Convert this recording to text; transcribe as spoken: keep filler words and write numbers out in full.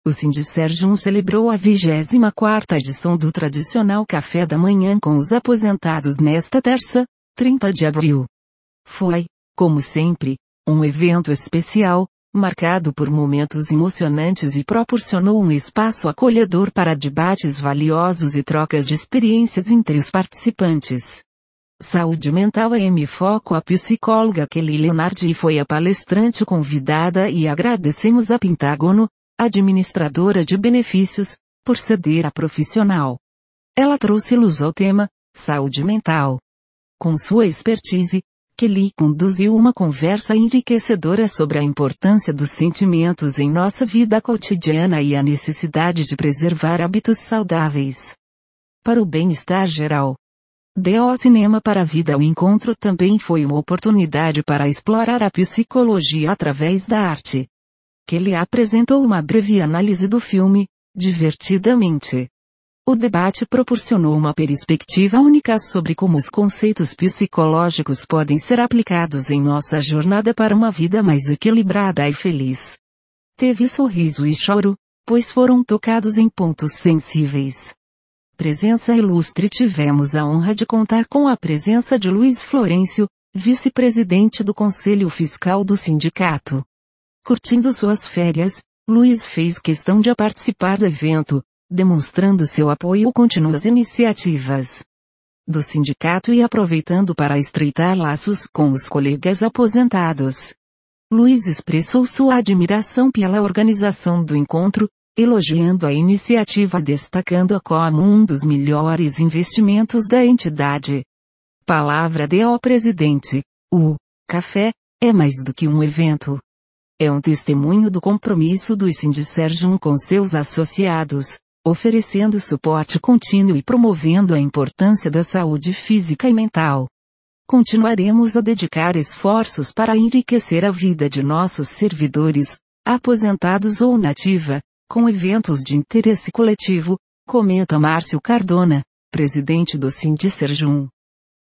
O Sindicerjum celebrou a vigésima quarta edição do tradicional café da manhã com os aposentados nesta terça, trinta de abril. Foi, como sempre, um evento especial, marcado por momentos emocionantes e proporcionou um espaço acolhedor para debates valiosos e trocas de experiências entre os participantes. Saúde mental em foco. A psicóloga Kelly Leonardi foi a palestrante convidada e agradecemos a Pentágono, administradora de benefícios, por ceder a profissional. Ela trouxe luz ao tema, saúde mental. Com sua expertise, Kelly conduziu uma conversa enriquecedora sobre a importância dos sentimentos em nossa vida cotidiana e a necessidade de preservar hábitos saudáveis para o bem-estar geral. D O Cinema para a Vida. O encontro também foi uma oportunidade para explorar a psicologia através da arte. Kelly apresentou uma breve análise do filme, Divertidamente. O debate proporcionou uma perspectiva única sobre como os conceitos psicológicos podem ser aplicados em nossa jornada para uma vida mais equilibrada e feliz. Teve sorriso e choro, pois foram tocados em pontos sensíveis. Presença ilustre. Tivemos a honra de contar com a presença de Luiz Florencio, vice-presidente do Conselho Fiscal do sindicato. Curtindo suas férias, Luiz fez questão de participar do evento, demonstrando seu apoio contínuo às iniciativas do sindicato e aproveitando para estreitar laços com os colegas aposentados. Luiz expressou sua admiração pela organização do encontro, elogiando a iniciativa, destacando-a como um dos melhores investimentos da entidade. Palavra do presidente. O café é mais do que um evento. É um testemunho do compromisso do Sindicerjum com seus associados, oferecendo suporte contínuo e promovendo a importância da saúde física e mental. Continuaremos a dedicar esforços para enriquecer a vida de nossos servidores, aposentados ou nativa, com eventos de interesse coletivo, comenta Márcio Cardona, presidente do Sindicerjum.